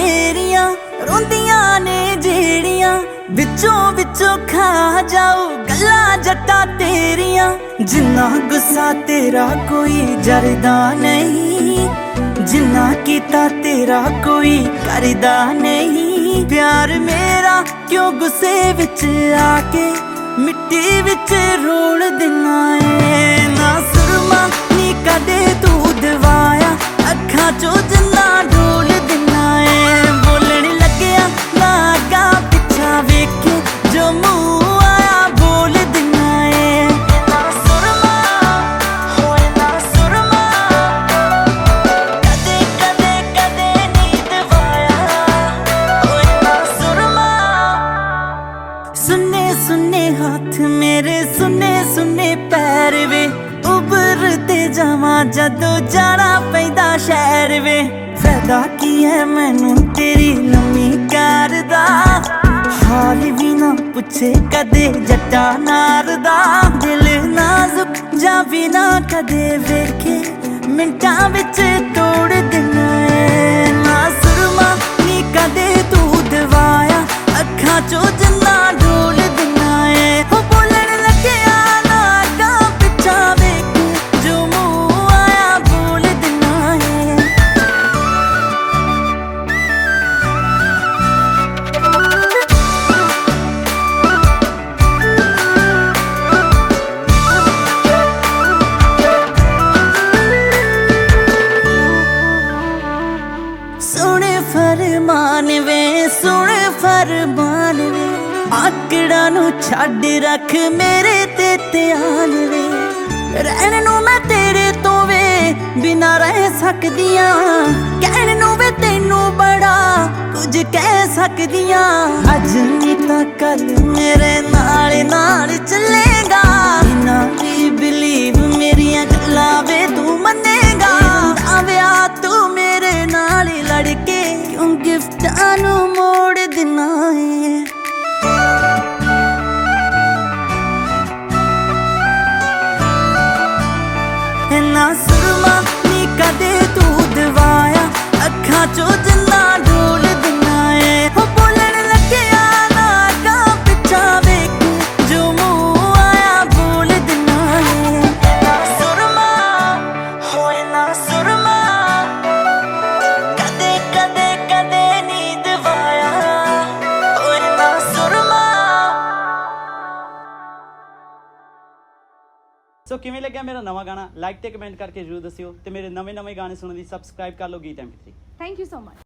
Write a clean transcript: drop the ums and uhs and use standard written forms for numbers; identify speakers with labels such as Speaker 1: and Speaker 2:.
Speaker 1: मेरिया रोंदियां ने जेड़ियां विचों विचों खा जाओ गल्लां जट्टा तेरियां। जिन्ना गुस्सा तेरा कोई जरदा नहीं, जिन्ना कीता तेरा कोई करदा नहीं। प्यार मेरा क्यों गुस्से विच आके मिट्टी विच रोल देना है। ना सुरमा नी कदे तू दवाया अखां चो जिन्ना डोल देना है। बोलण लग्या ना अगा पिछा वेखे जो मुंह आया बोल देना है। ना सुरमा होए ना सुरमा कदे कदे कदे नी दवाया होए ना सुरमा। सुन्ने सुन्ने हाथ मेरे सुन्ने सुन्ने पैर वे उभरते जावा जदों जाना पैंदा शहर वे। फायदा की है मैनू तेरी लम्मी कार दा, हाल भी ना पुछे कदे जट्टा नार दा। दिल नाजुक जा भी ना कदे वेखे मिंटां विच तोड़ देना है। ना सुरमा नी कदे तू दवाया अखां चो जिन्ना डोल देना है। हो बोलण लग्या ना अगा पिछा वेखे जो मुंह आया बोल देना है। सुने फरमान वे सुने फरमान वे आकड़ा नू छड्ड रख मेरे ते ध्यान वे। रहन नू मैं तेरे तो वे बिना रह सकदियां, कहण नू वे तैनू बड़ा कुछ कह सकदियां। अज नी तां कल मेरे नाल नाल चलेगा, इन्ना भी बिलीव मेरियां गल्लां वे तू मन्नेगा। आव्या तू मेरे नाल लड़के क्यों गिफ्टां नू मोड़ देना है। ना सुरमा नी कदे तू दवाया अखां चो जिन्ना डोल देना है। हो बोलण लग्या ना अगा पिछा वेखे जो मुंह आया बोल देना है। ना सुरमा होए ना सुरमा कदे कदे कदे नी दवाया होए ना सुरमा।
Speaker 2: सो किवें लग्या मेरा नवा गाना लाइक ते कमेंट करके जरूर दस्सियो ते मेरे नवे गाने सुनने दी सबसक्राइब कर लो गीत MP3।
Speaker 3: Thank you so much.